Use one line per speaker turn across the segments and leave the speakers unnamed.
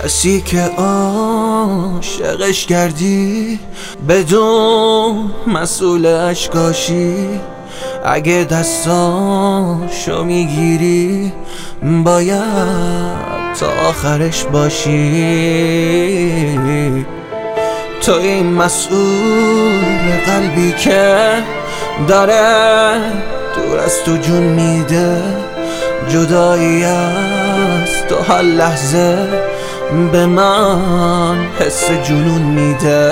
کسی که عاشقش کردی بدون مسئول اشکاشی، اگه دستاشو میگیری باید تا آخرش باشی. تو این مسئول قلبی که داره دور از تو جون میده، جدایی از تو هر لحظه به من حس جنون میده.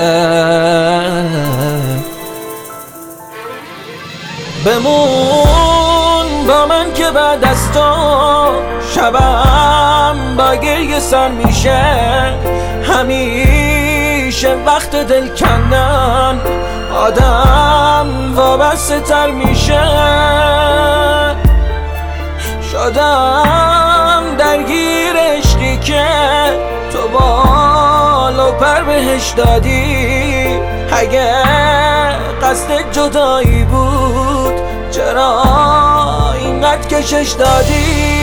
بمون با من که بعد از تو شبم با گریه سر میشه، همیشه وقت دل کندن آدم وابسته تر میشه. شدم درگیر عشقی که تو بال و پر بهش دادی، اگه قصد جدایی بود چرا اینقدر کشش دادی؟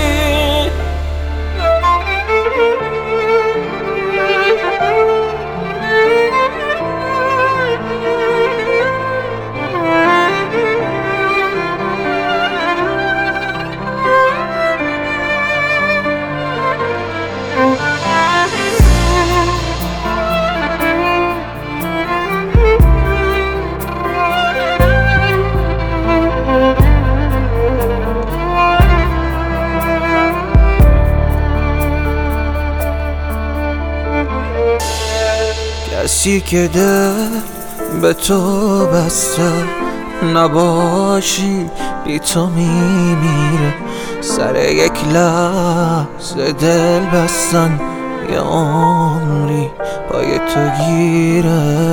کسی که دل به تو بسته نباشی بی تو میمیره، سر یک لحظه دل بستن یه عمری پای تو گیره.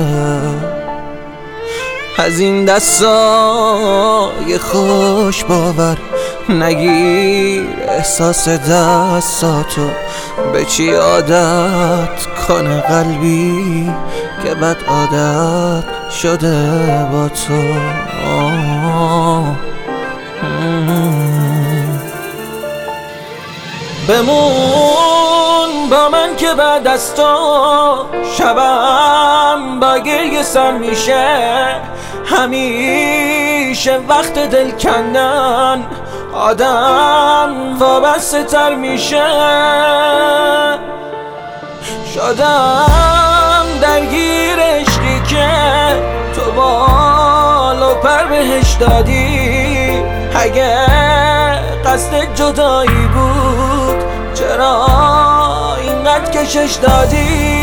از این دستای خوش باور نگیر احساس دستاتو، به چی عادت کنه قلبی که بد عادت شده با تو. بمون با من که بعد از تو شبم با گریه سر میشه، همیشه وقت دل کندن آدم وابسته تر میشه. شدم درگیر عشقی که تو بال و پر بهش دادی، اگه قصد جدایی بود چرا اینقدر کشش دادی؟